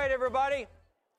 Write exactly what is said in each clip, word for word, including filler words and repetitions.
right, everybody.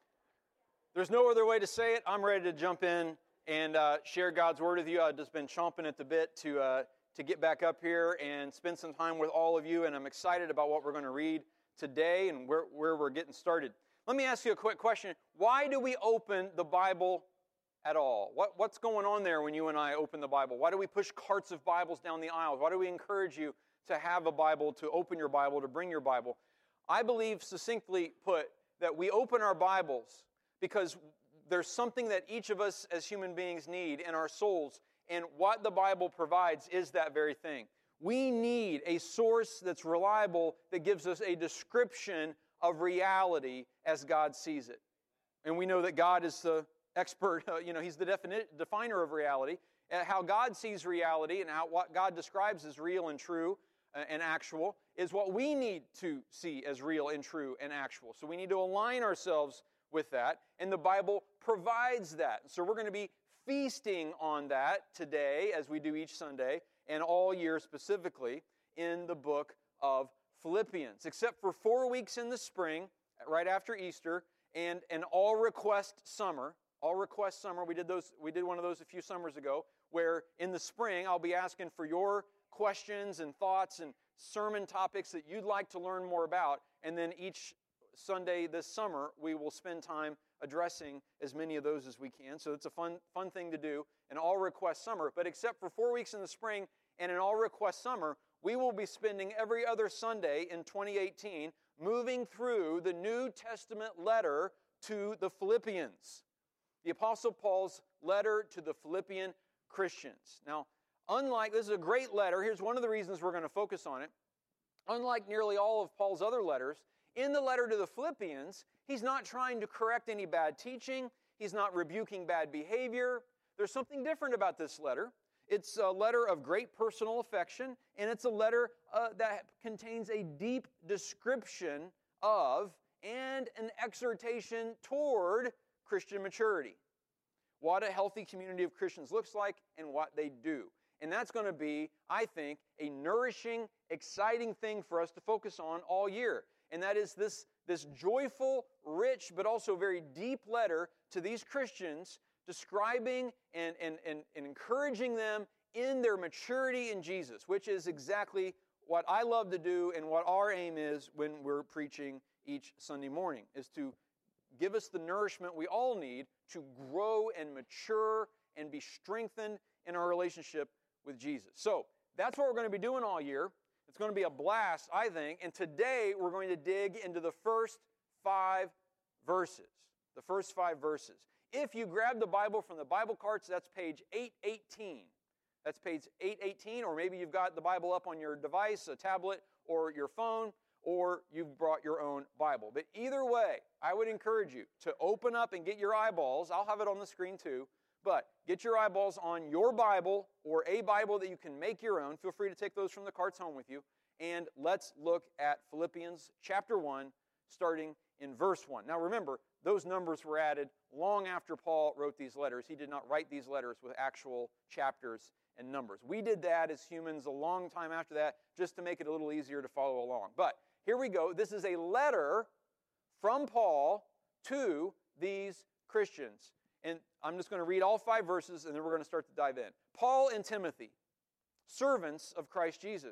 There's no other way to say it. I'm ready to jump in and uh, share God's Word with you. I've just been chomping at the bit to uh, to get back up here and spend some time with all of you, and I'm excited about what we're going to read today and where, where we're getting started. Let me ask you a quick question. Why do we open the Bible at all? What, what's going on there when you and I open the Bible? Why do we push carts of Bibles down the aisles? Why do we encourage you to have a Bible, to open your Bible, to bring your Bible? I believe, succinctly put, that we open our Bibles because there's something that each of us as human beings need in our souls, and what the Bible provides is that very thing. We need a source that's reliable that gives us a description of reality as God sees it. And we know that God is the expert, uh, you know, He's the defini- definer of reality, and how God sees reality and how what God describes as real and true uh, and actual is what we need to see as real and true and actual. So we need to align ourselves with that, and the Bible provides that. So we're going to be feasting on that today, as we do each Sunday, and all year specifically, in the book of Philippians. Except for four weeks in the spring, right after Easter, and an all-request summer. All-request summer, we did those. We did one of those a few summers ago, where in the spring, I'll be asking for your questions and thoughts and sermon topics that you'd like to learn more about, and then each Sunday this summer, we will spend time addressing as many of those as we can. So it's a fun fun thing to do, an all-request summer. But except for four weeks in the spring and an all-request summer, we will be spending every other Sunday in twenty eighteen moving through the New Testament letter to the Philippians. The Apostle Paul's letter to the Philippian Christians. Now, unlike, this is a great letter. Here's one of the reasons we're going to focus on it. Unlike nearly all of Paul's other letters, in the letter to the Philippians, he's not trying to correct any bad teaching. He's not rebuking bad behavior. There's something different about this letter. It's a letter of great personal affection, and it's a letter uh, that contains a deep description of and an exhortation toward Christian maturity. What a healthy community of Christians looks like and what they do. And that's going to be, I think, a nourishing, exciting thing for us to focus on all year. And that is this, this joyful, rich, but also very deep letter to these Christians describing and, and, and, and encouraging them in their maturity in Jesus, which is exactly what I love to do and what our aim is when we're preaching each Sunday morning, is to give us the nourishment we all need to grow and mature and be strengthened in our relationship with Jesus. So that's what we're going to be doing all year. It's going to be a blast, I think, and today we're going to dig into the first five verses. The first five verses. If you grab the Bible from the Bible carts, that's page eight eighteen. That's page eight eighteen, or maybe you've got the Bible up on your device, a tablet, or your phone, or you've brought your own Bible. But either way, I would encourage you to open up and get your eyeballs. I'll have it on the screen too. But get your eyeballs on your Bible or a Bible that you can make your own. Feel free to take those from the carts home with you. And let's look at Philippians chapter one, starting in verse one. Now remember, those numbers were added long after Paul wrote these letters. He did not write these letters with actual chapters and numbers. We did that as humans a long time after that, just to make it a little easier to follow along. But here we go. This is a letter from Paul to these Christians. And I'm just going to read all five verses, and then we're going to start to dive in. Paul and Timothy, servants of Christ Jesus,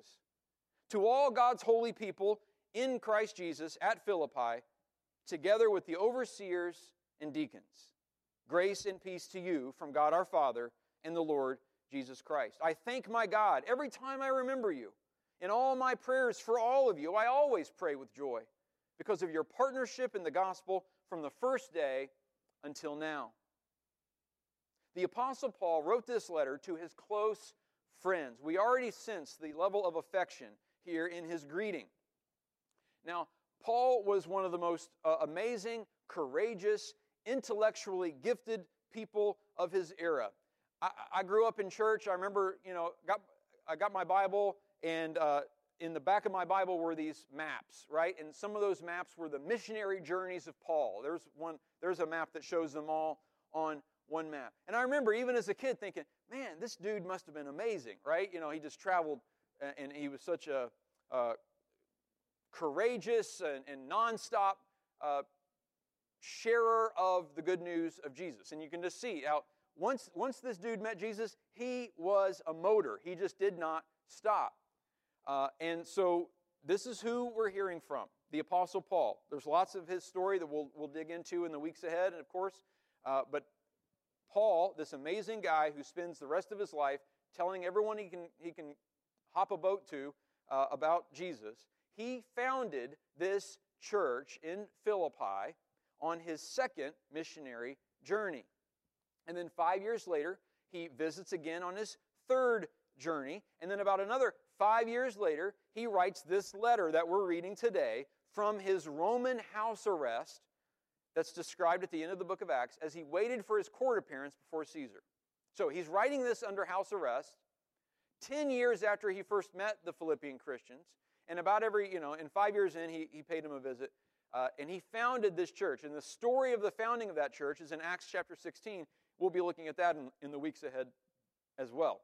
to all God's holy people in Christ Jesus at Philippi, together with the overseers and deacons. Grace and peace to you from God our Father and the Lord Jesus Christ. I thank my God every time I remember you. In all my prayers for all of you, I always pray with joy because of your partnership in the gospel from the first day until now. The Apostle Paul wrote this letter to his close friends. We already sense the level of affection here in his greeting. Now, Paul was one of the most uh, amazing, courageous, intellectually gifted people of his era. I, I grew up in church. I remember, you know, got I got my Bible, and uh, in the back of my Bible were these maps, right? And some of those maps were the missionary journeys of Paul. There's one. There's a map that shows them all on one map. And I remember even as a kid thinking, man, this dude must have been amazing, right? You know, he just traveled, and he was such a uh, courageous and, and nonstop uh, sharer of the good news of Jesus. And you can just see how once, once this dude met Jesus, he was a motor. He just did not stop. Uh, and so this is who we're hearing from, the Apostle Paul. There's lots of his story that we'll, we'll dig into in the weeks ahead, and of course, uh, but Paul, this amazing guy who spends the rest of his life telling everyone he can, he can hop a boat to uh, about Jesus, he founded this church in Philippi on his second missionary journey. And then five years later, he visits again on his third journey. And then about another five years later, he writes this letter that we're reading today from his Roman house arrest that's described at the end of the book of Acts as he waited for his court appearance before Caesar. So he's writing this under house arrest ten years after he first met the Philippian Christians. And about every, you know, in five years in, he, he paid them a visit. Uh, and he founded this church. And the story of the founding of that church is in Acts chapter sixteen. We'll be looking at that in, in the weeks ahead as well.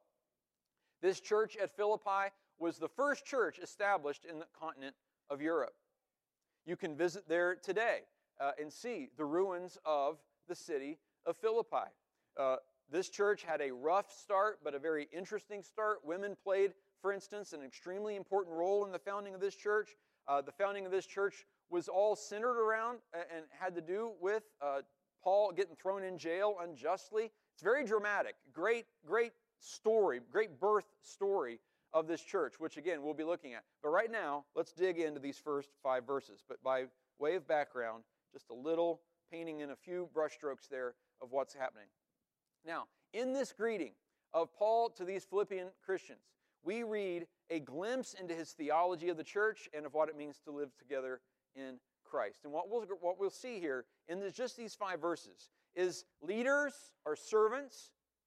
This church at Philippi was the first church established in the continent of Europe. You can visit there today uh, and see the ruins of the city of Philippi. Uh, this church had a rough start, but a very interesting start. Women played, for instance, an extremely important role in the founding of this church. Uh, the founding of this church was all centered around and had to do with uh, Paul getting thrown in jail unjustly. It's very dramatic. Great, great story, great birth story of this church, which again we'll be looking at. But right now, let's dig into these first five verses. But by way of background, just a little painting in a few brushstrokes there of what's happening. Now, in this greeting of Paul to these Philippian Christians, we read a glimpse into his theology of the church and of what it means to live together in Christ. And what we'll, what we'll see here in this, just these five verses is leaders are servants.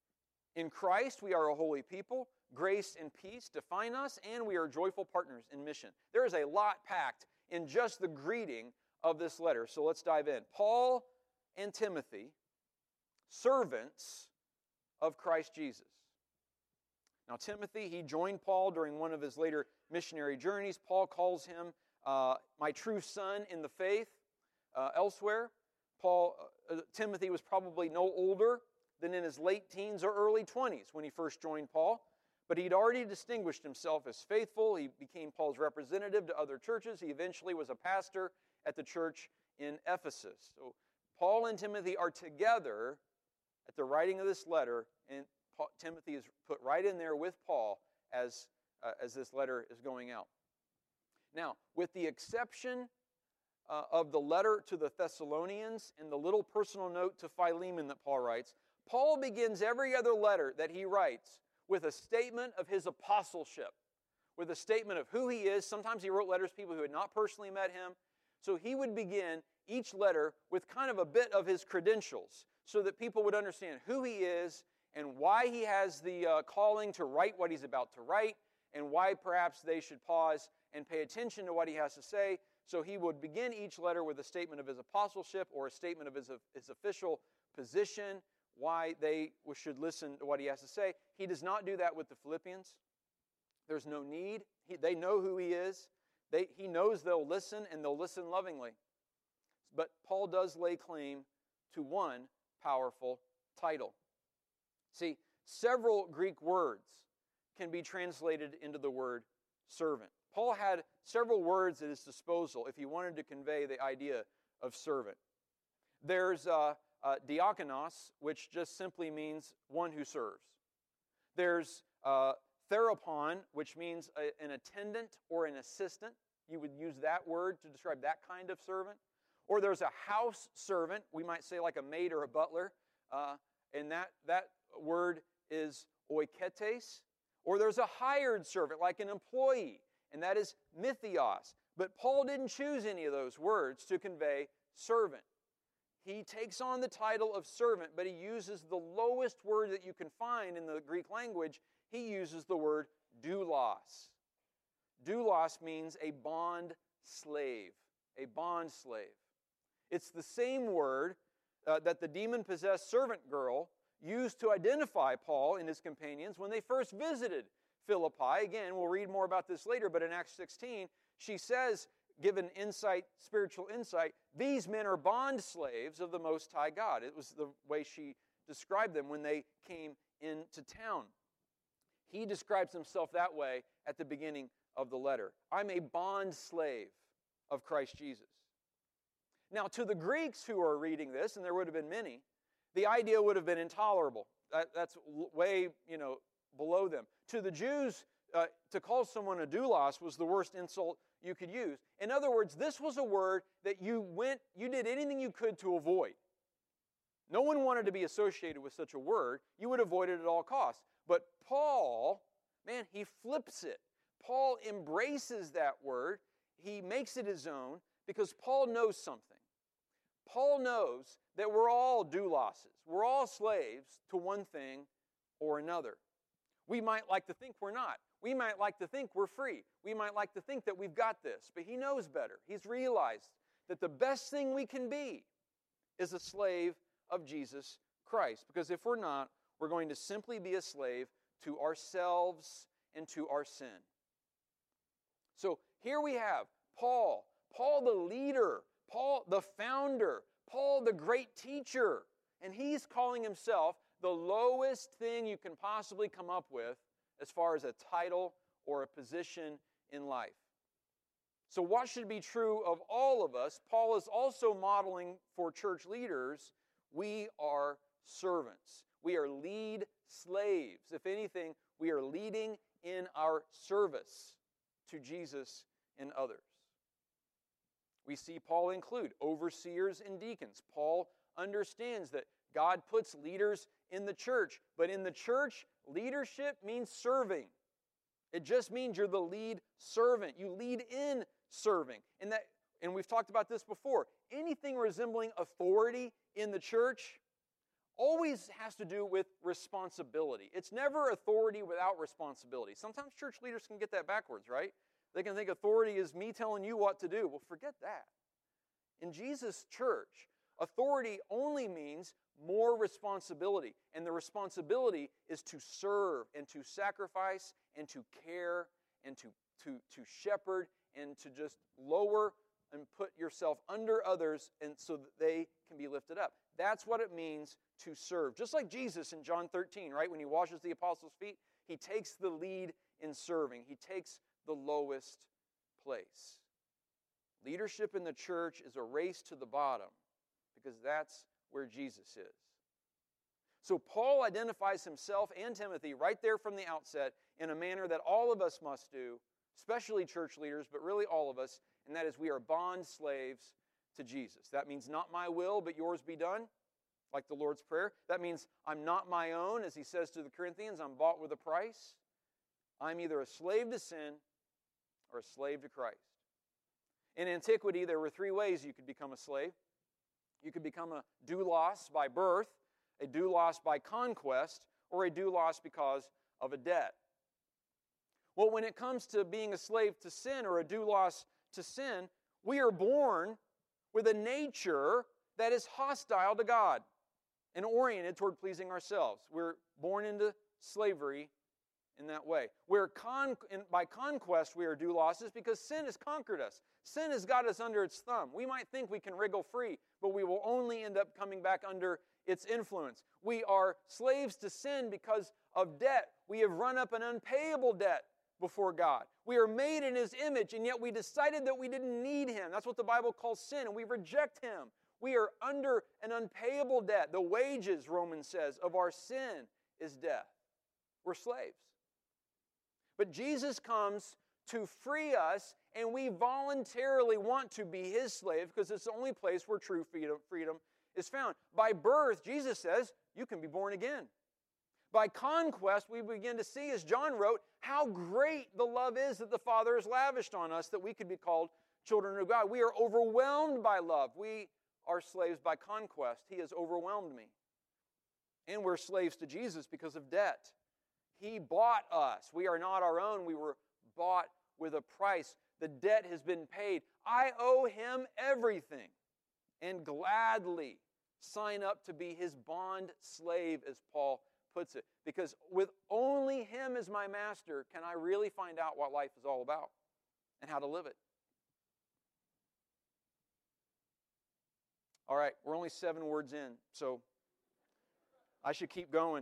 In Christ, we are a holy people. Grace and peace define us, and we are joyful partners in mission. There is a lot packed in just the greeting of this letter. So let's dive in. Paul and Timothy, servants of Christ Jesus. Now, Timothy, he joined Paul during one of his later missionary journeys. Paul calls him uh, my true son in the faith. Uh, elsewhere, Paul, uh, Timothy was probably no older than in his late teens or early twenties when he first joined Paul. But he'd already distinguished himself as faithful. He became Paul's representative to other churches. He eventually was a pastor at the church in Ephesus. So Paul and Timothy are together at the writing of this letter, and Paul, Timothy is put right in there with Paul as, uh, as this letter is going out. Now, with the exception uh, of the letter to the Thessalonians and the little personal note to Philemon that Paul writes, Paul begins every other letter that he writes with a statement of his apostleship, with a statement of who he is. Sometimes he wrote letters to people who had not personally met him. So he would begin each letter with kind of a bit of his credentials so that people would understand who he is and why he has the uh, calling to write what he's about to write and why perhaps they should pause and pay attention to what he has to say. So he would begin each letter with a statement of his apostleship or a statement of his, his official position, why they should listen to what he has to say. He does not do that with the Philippians. There's no need. He, they know who he is. They, he knows they'll listen, and they'll listen lovingly. But Paul does lay claim to one powerful title. See, several Greek words can be translated into the word servant. Paul had several words at his disposal if he wanted to convey the idea of servant. There's uh, uh, diakonos, which just simply means one who serves. There's uh, therapon, which means a, an attendant or an assistant. You would use that word to describe that kind of servant. Or there's a house servant, we might say like a maid or a butler, uh, and that, that word is oiketes. Or there's a hired servant, like an employee, and that is mythios. But Paul didn't choose any of those words to convey servant. He takes on the title of servant, but he uses the lowest word that you can find in the Greek language. He uses the word doulos. Doulos means a bond slave, a bond slave. It's the same word uh, that the demon-possessed servant girl used to identify Paul and his companions when they first visited Philippi. Again, we'll read more about this later, but in Acts sixteen, she says, given insight, spiritual insight, these men are bond slaves of the Most High God. It was the way she described them when they came into town. He describes himself that way at the beginning of the letter. I'm a bond slave of Christ Jesus. Now, to the Greeks who are reading this, and there would have been many, the idea would have been intolerable. That, that's way, you know, below them. To the Jews, uh, to call someone a doulos was the worst insult you could use. In other words, this was a word that you went, you did anything you could to avoid. No one wanted to be associated with such a word. You would avoid it at all costs. But Paul, man, he flips it. Paul embraces that word. He makes it his own because Paul knows something. Paul knows that we're all douloses. We're all slaves to one thing or another. We might like to think we're not. We might like to think we're free. We might like to think that we've got this. But he knows better. He's realized that the best thing we can be is a slave of Jesus Christ. Because if we're not, we're going to simply be a slave to ourselves and to our sin. So here we have Paul, Paul the leader, Paul the founder, Paul the great teacher. And he's calling himself the lowest thing you can possibly come up with as far as a title or a position in life. So what should be true of all of us? Paul is also modeling for church leaders, we are servants. We are lead slaves. If anything, we are leading in our service to Jesus and others. We see Paul include overseers and deacons. Paul understands that God puts leaders in the church, but in the church, leadership means serving. It just means you're the lead servant. You lead in serving. And that, and we've talked about this before. Anything resembling authority in the church always has to do with responsibility. It's never authority without responsibility. Sometimes church leaders can get that backwards, right? They can think authority is me telling you what to do. Well, forget that. In Jesus' church, authority only means more responsibility. And the responsibility is to serve and to sacrifice and to care and to, to, to shepherd and to just lower and put yourself under others and so that they can be lifted up. That's what it means to serve. Just like Jesus in John thirteen, right? When he washes the apostles' feet, he takes the lead in serving. He takes the lowest place. Leadership in the church is a race to the bottom because that's where Jesus is. So Paul identifies himself and Timothy right there from the outset in a manner that all of us must do, especially church leaders, but really all of us, and that is we are bond slaves to Jesus. That means not my will, but yours be done, like the Lord's Prayer. That means I'm not my own, as he says to the Corinthians, I'm bought with a price. I'm either a slave to sin or a slave to Christ. In antiquity, there were three ways you could become a slave. You could become a doulos by birth, a doulos by conquest, or a doulos because of a debt. Well, when it comes to being a slave to sin or a doulos to sin, we are born with a nature that is hostile to God and oriented toward pleasing ourselves. We're born into slavery in that way. We're con- in, by conquest we are douloses because sin has conquered us. Sin has got us under its thumb. We might think we can wriggle free, but we will only end up coming back under its influence. We are slaves to sin because of debt. We have run up an unpayable debt before God. We are made in His image, and yet we decided that we didn't need Him. That's what the Bible calls sin, and we reject Him. We are under an unpayable debt. The wages, Romans says, of our sin is death. We're slaves. But Jesus comes to free us, and we voluntarily want to be His slave because it's the only place where true freedom, freedom is found. By birth, Jesus says, you can be born again. By conquest, we begin to see, as John wrote, how great the love is that the Father has lavished on us that we could be called children of God. We are overwhelmed by love. We are slaves by conquest. He has overwhelmed me. And we're slaves to Jesus because of debt. He bought us. We are not our own. We were bought with a price. The debt has been paid. I owe Him everything and gladly sign up to be His bond slave, as Paul puts it. Because with only Him as my master can I really find out what life is all about and how to live it. All right, we're only seven words in, so I should keep going.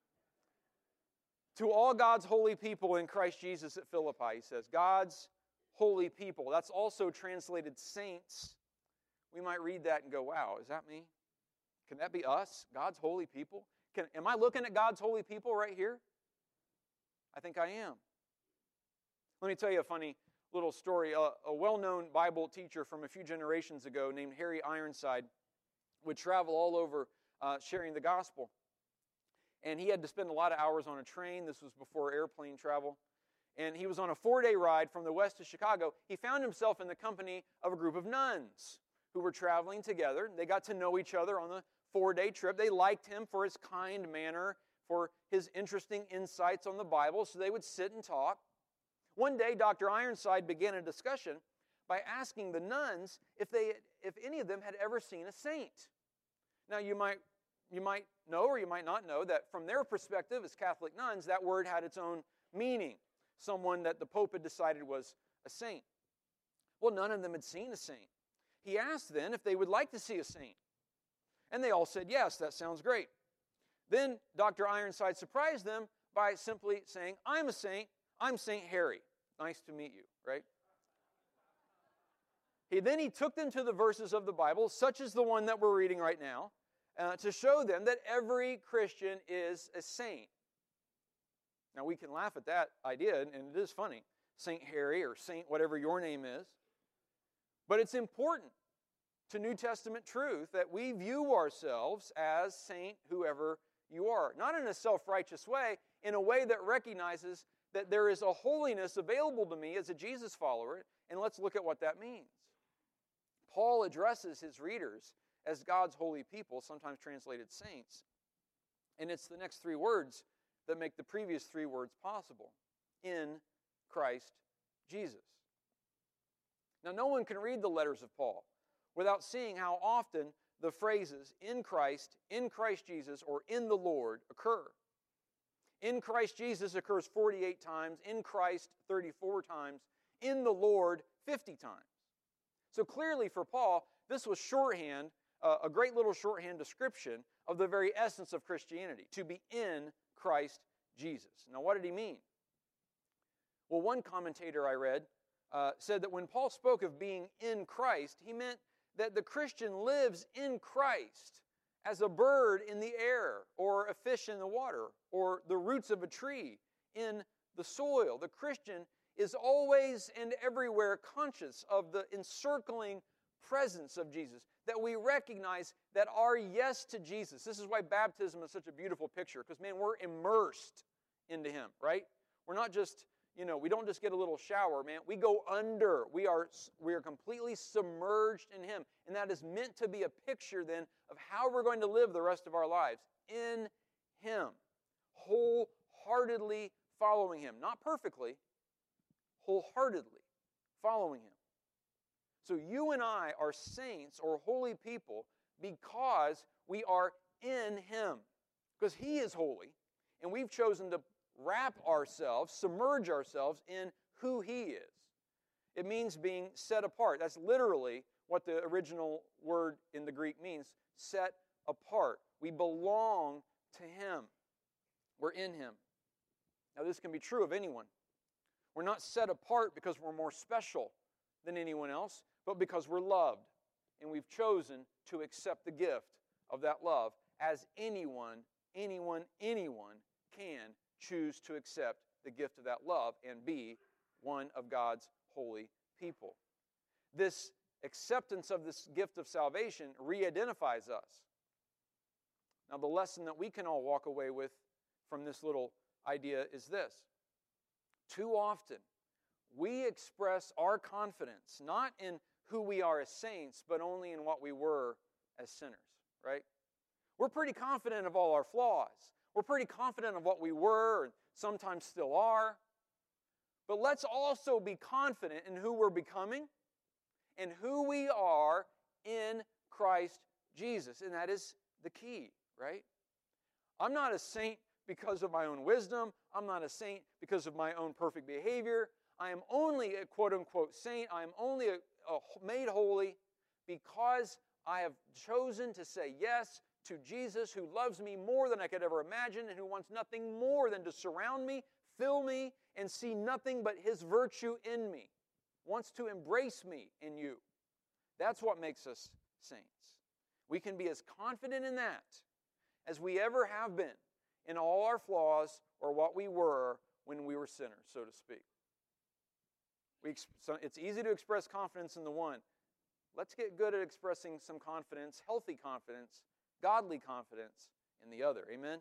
To all God's holy people in Christ Jesus at Philippi, he says. God's holy people. That's also translated saints. We might read that and go, wow, is that me? Can that be us? God's holy people? Can, am I looking at God's holy people right here? I think I am. Let me tell you a funny little story. A, a well-known Bible teacher from a few generations ago named Harry Ironside would travel all over uh, sharing the gospel. And he had to spend a lot of hours on a train. This was before airplane travel. And he was on a four-day ride from the west to Chicago. He found himself in the company of a group of nuns who were traveling together. They got to know each other on the four-day trip. They liked him for his kind manner, for his interesting insights on the Bible, so they would sit and talk. One day, Doctor Ironside began a discussion by asking the nuns if they, if any of them had ever seen a saint. Now, you might, you might know or you might not know that from their perspective as Catholic nuns, that word had its own meaning. Someone that the Pope had decided was a saint. Well, none of them had seen a saint. He asked then if they would like to see a saint. And they all said, yes, that sounds great. Then Doctor Ironside surprised them by simply saying, I'm a saint. I'm Saint Harry. Nice to meet you, right? He, then he took them to the verses of the Bible, such as the one that we're reading right now, uh, to show them that every Christian is a saint. Now, we can laugh at that idea, and it is funny. Saint Harry or Saint whatever your name is. But it's important to New Testament truth that we view ourselves as saint whoever you are. Not in a self-righteous way, in a way that recognizes that there is a holiness available to me as a Jesus follower, and let's look at what that means. Paul addresses his readers as God's holy people, sometimes translated saints. And it's the next three words that make the previous three words possible. In Christ Jesus. Now, no one can read the letters of Paul without seeing how often the phrases in Christ, in Christ Jesus, or in the Lord occur. In Christ Jesus occurs forty-eight times, in Christ thirty-four times, in the Lord fifty times. So clearly for Paul, this was shorthand, uh, a great little shorthand description of the very essence of Christianity, to be in Christ Jesus. Now, what did he mean? Well, one commentator I read uh, said that when Paul spoke of being in Christ, he meant that the Christian lives in Christ as a bird in the air, or a fish in the water, or the roots of a tree in the soil. The Christian is always and everywhere conscious of the encircling presence of Jesus, that we recognize that our yes to Jesus, this is why baptism is such a beautiful picture, because, man, we're immersed into Him, right? We're not just, you know, we don't just get a little shower, man. We go under. We are, we are completely submerged in Him, and that is meant to be a picture, then, of how we're going to live the rest of our lives, in Him, wholeheartedly following Him. Not perfectly, wholeheartedly following Him. So you and I are saints or holy people because we are in Him. Because He is holy, and we've chosen to wrap ourselves, submerge ourselves in who He is. It means being set apart. That's literally what the original word in the Greek means, set apart. We belong to Him. We're in Him. Now, this can be true of anyone. We're not set apart because we're more special than anyone else, but because we're loved, and we've chosen to accept the gift of that love, as anyone, anyone, anyone can choose to accept the gift of that love and be one of God's holy people. This acceptance of this gift of salvation re-identifies us. Now, the lesson that we can all walk away with from this little idea is this. Too often, we express our confidence not in who we are as saints, but only in what we were as sinners, right? We're pretty confident of all our flaws. We're pretty confident of what we were and sometimes still are. But let's also be confident in who we're becoming and who we are in Christ Jesus. And that is the key, right? I'm not a saint because of my own wisdom. I'm not a saint because of my own perfect behavior. I am only a quote-unquote saint. I am only a, a made holy because I have chosen to say yes to Jesus, who loves me more than I could ever imagine and who wants nothing more than to surround me, fill me, and see nothing but His virtue in me. Wants to embrace me in you. That's what makes us saints. We can be as confident in that as we ever have been in all our flaws or what we were when we were sinners, so to speak. We, so it's easy to express confidence in the one. Let's get good at expressing some confidence, healthy confidence, godly confidence in the other. Amen?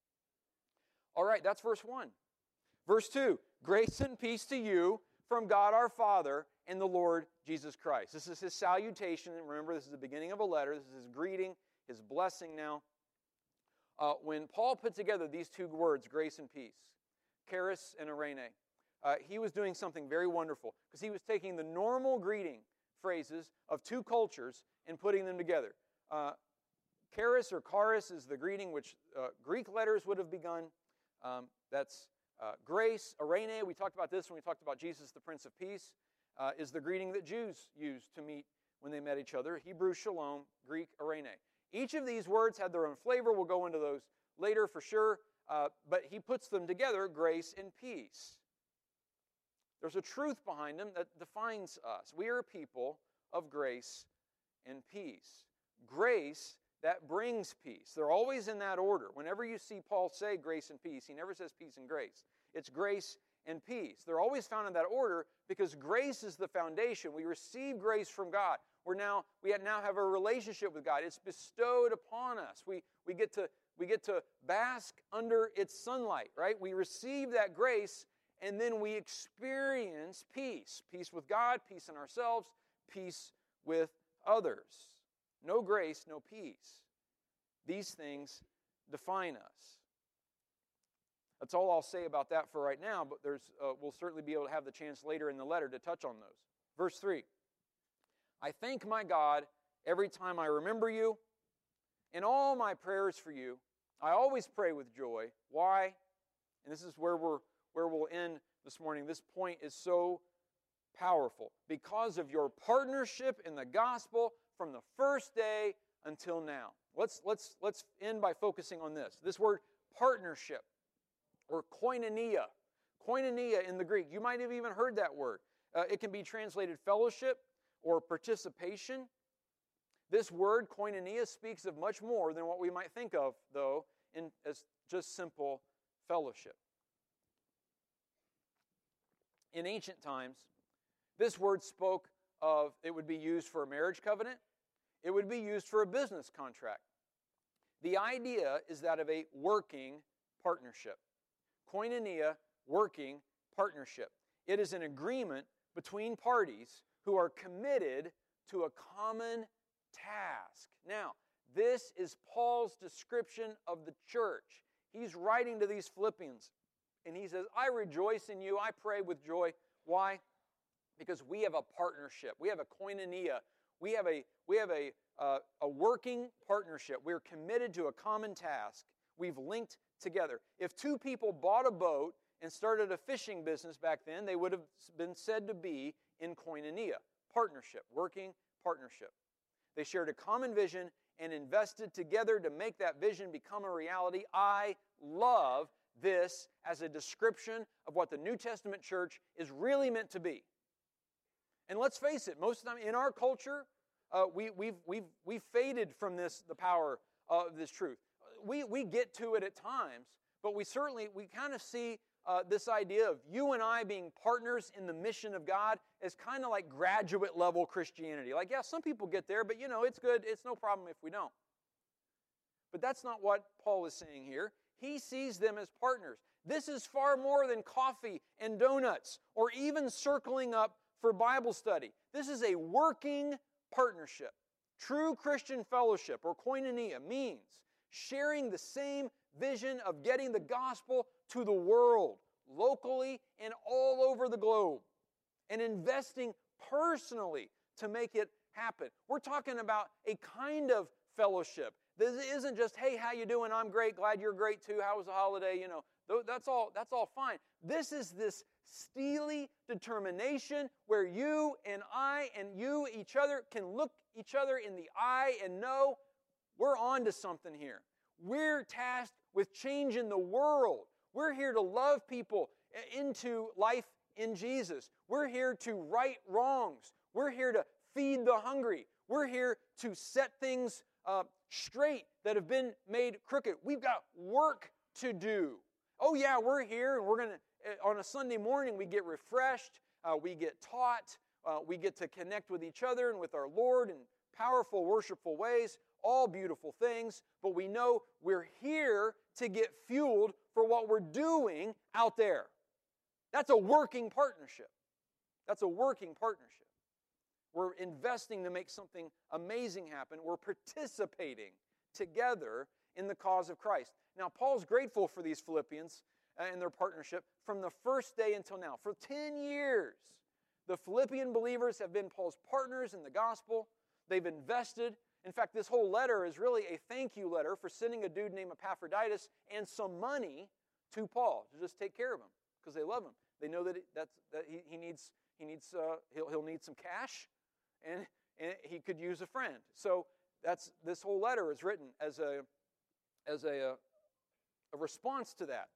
All right, that's verse one. Verse two, grace and peace to you from God our Father and the Lord Jesus Christ. This is His salutation. Remember, this is the beginning of a letter. This is His greeting, His blessing now. Uh, when Paul put together these two words, grace and peace, charis and eirene, uh, he was doing something very wonderful because he was taking the normal greeting phrases of two cultures and putting them together. Uh, charis or charis is the greeting which uh, Greek letters would have begun. Um, that's uh, grace. Eirene, we talked about this when we talked about Jesus, the Prince of Peace, uh, is the greeting that Jews used to meet when they met each other. Hebrew shalom, Greek eirene. Each of these words had their own flavor. We'll go into those later for sure. Uh, but he puts them together, grace and peace. There's a truth behind them that defines us. We are a people of grace and peace. Grace that brings peace. They're always in that order. Whenever you see Paul say grace and peace, he never says peace and grace. It's grace and peace. They're always found in that order because grace is the foundation. We receive grace from God. We're now, we now have a relationship with God. It's bestowed upon us. We, we, get to, we get to bask under its sunlight, right? We receive that grace, and then we experience peace. Peace with God, peace in ourselves, peace with others. No grace, no peace. These things define us. That's all I'll say about that for right now, but there's, uh, we'll certainly be able to have the chance later in the letter to touch on those. Verse three. I thank my God every time I remember you. In all my prayers for you, I always pray with joy. Why? And this is where we're where we'll end this morning. This point is so powerful. Because of your partnership in the gospel from the first day until now. Let's let's let's end by focusing on this. This word partnership or koinonia. Koinonia in the Greek. You might have even heard that word. Uh, it can be translated fellowship or participation. This word, koinonia, speaks of much more than what we might think of, though, in as just simple fellowship. In ancient times, this word spoke of, it would be used for a marriage covenant. It would be used for a business contract. The idea is that of a working partnership. Koinonia, working partnership. It is an agreement between parties who are committed to a common task. Now, this is Paul's description of the church. He's writing to these Philippians, and he says, I rejoice in you, I pray with joy. Why? Because we have a partnership. We have a koinonia. We have a, we have a, uh, a working partnership. We're committed to a common task. We've linked together. If two people bought a boat and started a fishing business back then, they would have been said to be in koinonia, partnership, working partnership. They shared a common vision and invested together to make that vision become a reality. I love this as a description of what the New Testament church is really meant to be. And let's face it, most of the time in our culture, uh, we, we've, we've, we've faded from this, the power of this truth. We, we get to it at times, but we certainly, we kind of see Uh, this idea of you and I being partners in the mission of God is kind of like graduate level Christianity. Like, yeah, some people get there, but you know, it's good. It's no problem if we don't. But that's not what Paul is saying here. He sees them as partners. This is far more than coffee and donuts or even circling up for Bible study. This is a working partnership. True Christian fellowship or koinonia means sharing the same vision of getting the gospel to the world, locally and all over the globe, and investing personally to make it happen. We're talking about a kind of fellowship. This isn't just, hey, how you doing? I'm great. Glad you're great too. How was the holiday? You know, that's all, that's all fine. This is this steely determination where you and I and you, each other, can look each other in the eye and know we're on to something here. We're tasked with changing the world. We're here to love people into life in Jesus. We're here to right wrongs. We're here to feed the hungry. We're here to set things uh, straight that have been made crooked. We've got work to do. Oh yeah, we're here and we're going to, on a Sunday morning, we get refreshed, uh, we get taught, uh, we get to connect with each other and with our Lord in powerful, worshipful ways, all beautiful things, but we know we're here to get fueled for what we're doing out there. That's a working partnership. That's a working partnership. We're investing to make something amazing happen. We're participating together in the cause of Christ. Now, Paul's grateful for these Philippians and their partnership from the first day until now. For ten years, the Philippian believers have been Paul's partners in the gospel. They've invested. In fact, this whole letter is really a thank you letter for sending a dude named Epaphroditus and some money to Paul to just take care of him because they love him. They know that, it, that's, that he, he needs, he needs uh, he'll, he'll need some cash, and, and he could use a friend. So that's this whole letter is written as a as a, a response to that.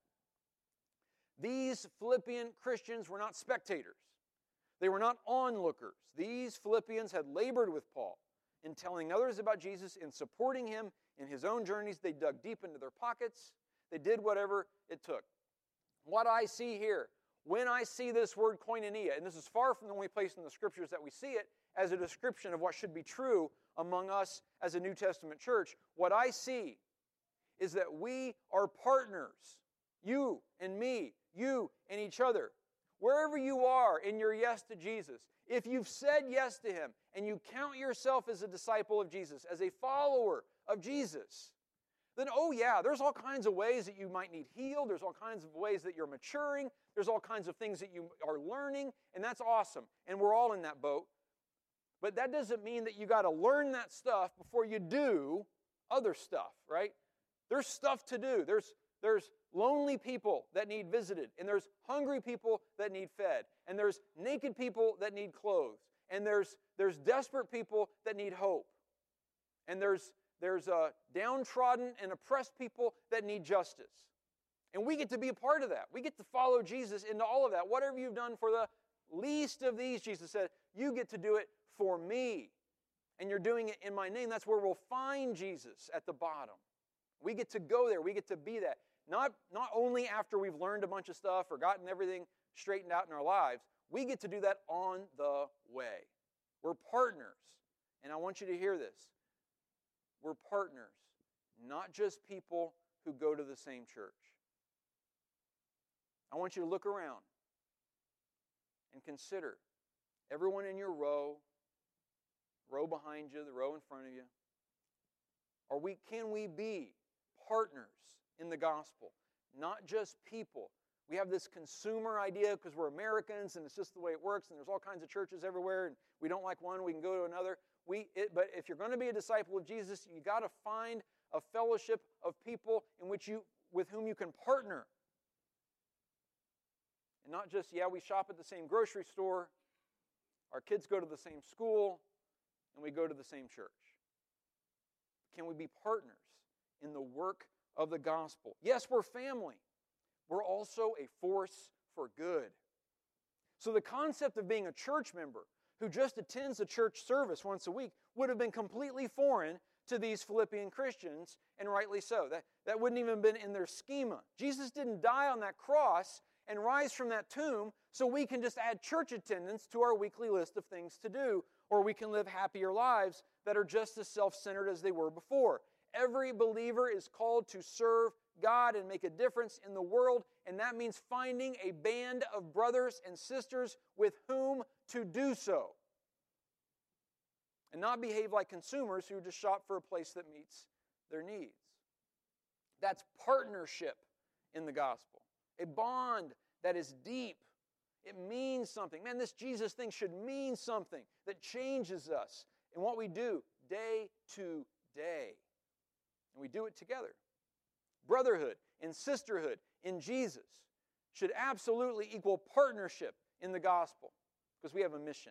These Philippian Christians were not spectators. They were not onlookers. These Philippians had labored with Paul in telling others about Jesus, in supporting him in his own journeys. They dug deep into their pockets. They did whatever it took. What I see here, when I see this word koinonia, and this is far from the only place in the Scriptures that we see it as a description of what should be true among us as a New Testament church, what I see is that we are partners, you and me, you and each other. Wherever you are in your yes to Jesus, if you've said yes to Him and you count yourself as a disciple of Jesus, as a follower of Jesus, then oh yeah, there's all kinds of ways that you might need healed. There's all kinds of ways that you're maturing. There's all kinds of things that you are learning, and that's awesome. And we're all in that boat. But that doesn't mean that you got to learn that stuff before you do other stuff, right? There's stuff to do. There's, there's lonely people that need visited, and there's hungry people that need fed, and there's naked people that need clothes, and there's, there's desperate people that need hope, and there's, there's uh, downtrodden and oppressed people that need justice. And we get to be a part of that. We get to follow Jesus into all of that. Whatever you've done for the least of these, Jesus said, you get to do it for me. And you're doing it in my name. That's where we'll find Jesus, at the bottom. We get to go there. We get to be that. Not, not only after we've learned a bunch of stuff or gotten everything straightened out in our lives, we get to do that on the way. We're partners. And I want you to hear this. We're partners, not just people who go to the same church. I want you to look around and consider everyone in your row, row behind you, the row in front of you. Are we, can we be partners in the gospel, not just people? We have this consumer idea because we're Americans and it's just the way it works, and there's all kinds of churches everywhere, and we don't like one, we can go to another. We, it, but if you're going to be a disciple of Jesus, you got to find a fellowship of people in which you, with whom you can partner. And not just, yeah, we shop at the same grocery store, our kids go to the same school, and we go to the same church. Can we be partners in the work of the gospel? Yes, we're family. We're also a force for good. So the concept of being a church member who just attends a church service once a week would have been completely foreign to these Philippian Christians, and rightly so. That, that wouldn't even have been in their schema. Jesus didn't die on that cross and rise from that tomb so we can just add church attendance to our weekly list of things to do, or we can live happier lives that are just as self-centered as they were before. Every believer is called to serve God and make a difference in the world, and that means finding a band of brothers and sisters with whom to do so. And not behave like consumers who just shop for a place that meets their needs. That's partnership in the gospel. A bond that is deep. It means something. Man, this Jesus thing should mean something that changes us in what we do day to day. And we do it together. Brotherhood and sisterhood in Jesus should absolutely equal partnership in the gospel because we have a mission.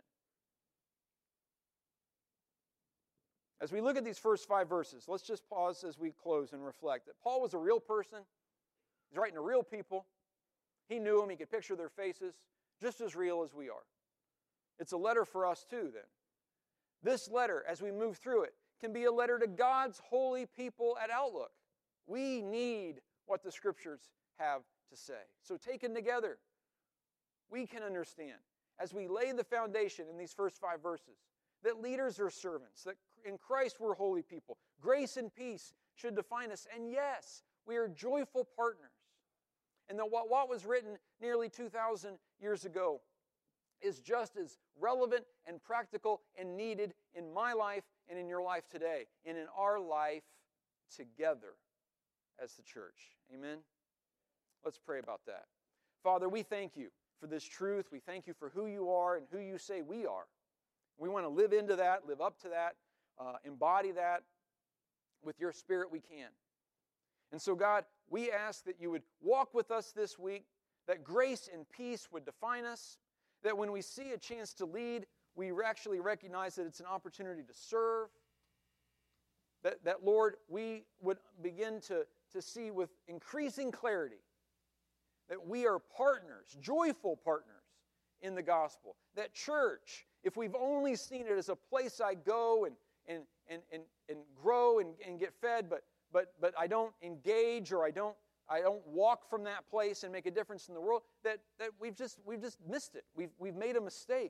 As we look at these first five verses, let's just pause as we close and reflect that Paul was a real person. He's writing to real people. He knew them. He could picture their faces, just as real as we are. It's a letter for us too, then. This letter, as we move through it, can be a letter to God's holy people at Outlook. We need what the Scriptures have to say. So taken together, we can understand, as we lay the foundation in these first five verses, that leaders are servants, that in Christ we're holy people. Grace and peace should define us. And yes, we are joyful partners. And that what, what was written nearly two thousand years ago is just as relevant and practical and needed in my life and in your life today, and in our life together as the church. Amen? Let's pray about that. Father, we thank you for this truth. We thank you for who you are and who you say we are. We want to live into that, live up to that, uh, embody that. With your Spirit we can. And so, God, we ask that you would walk with us this week, that grace and peace would define us, that when we see a chance to lead, we actually recognize that it's an opportunity to serve, that, that Lord, we would begin to, to see with increasing clarity that we are partners, joyful partners in the gospel. That church, if we've only seen it as a place I go and, and, and, and, and grow and, and get fed, but, but, but I don't engage or I don't I don't walk from that place and make a difference in the world, that, that we've just we've just missed it. We've, we've made a mistake.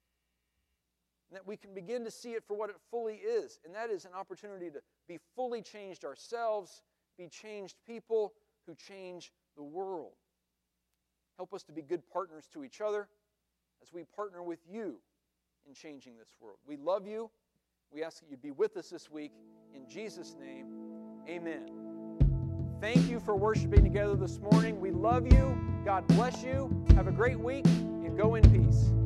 And that we can begin to see it for what it fully is. And that is an opportunity to be fully changed ourselves, be changed people who change the world. Help us to be good partners to each other as we partner with you in changing this world. We love you. We ask that you be with us this week. In Jesus' name, amen. Thank you for worshiping together this morning. We love you. God bless you. Have a great week and go in peace.